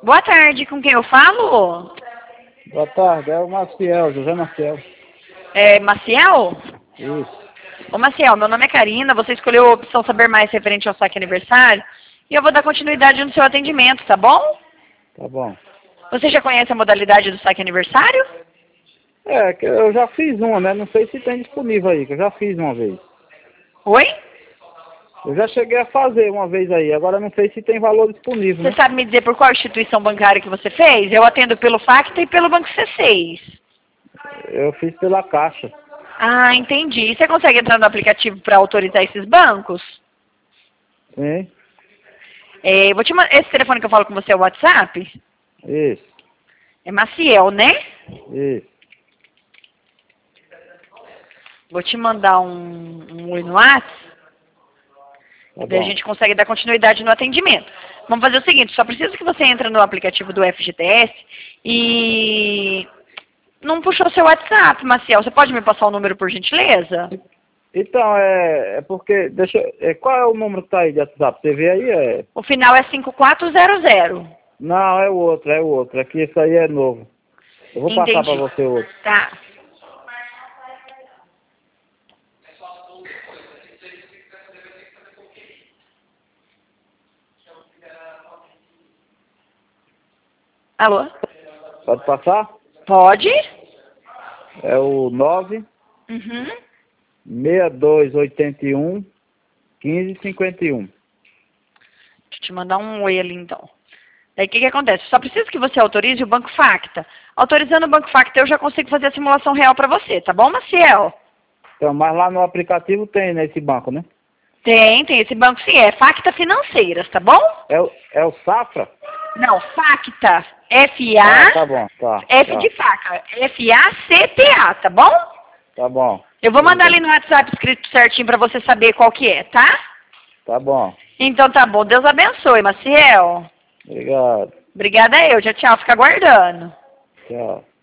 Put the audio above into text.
Boa tarde, com quem eu falo? Boa tarde, é o Maciel, José Maciel. É Maciel? Isso. Ô Maciel, meu nome é Karina, você escolheu a opção Saber Mais referente ao saque aniversário e eu vou dar continuidade no seu atendimento, tá bom? Tá bom. Você já conhece a modalidade do saque aniversário? É, que eu já fiz uma, né? Não sei se tem disponível aí, que eu já fiz uma vez. Oi? Eu já cheguei a fazer uma vez aí, agora não sei se tem valor disponível, Você né? sabe me dizer por qual instituição bancária que você fez? Eu atendo pelo Facta e pelo Banco C6. Eu fiz pela Caixa. Ah, entendi. E você consegue entrar no aplicativo para autorizar esses bancos? Sim, Vou te mandar. Esse telefone que eu falo com você é o WhatsApp? isso, É Maciel, né? isso. Vou te mandar um oi no WhatsApp. Tá E daí a bom. gente consegue dar continuidade no atendimento. Vamos fazer o seguinte, só preciso que você entre no aplicativo do FGTS e não puxou seu WhatsApp, Maciel. Você pode me passar o número por gentileza? Então, é porque, qual é o número que tá aí de WhatsApp? Você vê aí? O final é 5400. Não, é o outro. Aqui esse aí é novo. Eu vou passar pra Entendi. você outro. Tá. Alô? Pode passar? Pode? É o 9 Uhum. 6281 1551. Deixa eu te mandar um oi ali então. Daí o que acontece? Só preciso que você autorize o Banco Facta. Autorizando o Banco Facta eu já consigo fazer a simulação real para você, tá bom, Maciel? Então, mas lá no aplicativo tem nesse banco, né? Tem esse banco sim, é Facta Financeiras, tá bom? É o Safra? Não, Facta. Ah, F-A, tá bom, tá. F de faca, F-A-C-T-A, tá bom? Tá bom. Eu vou mandar Tudo ali bem. no WhatsApp escrito certinho para você saber qual que é, tá? Tá bom. Então tá bom, Deus abençoe, Maciel. Obrigado. Obrigada eu, tchau, tchau, fica aguardando. Tchau.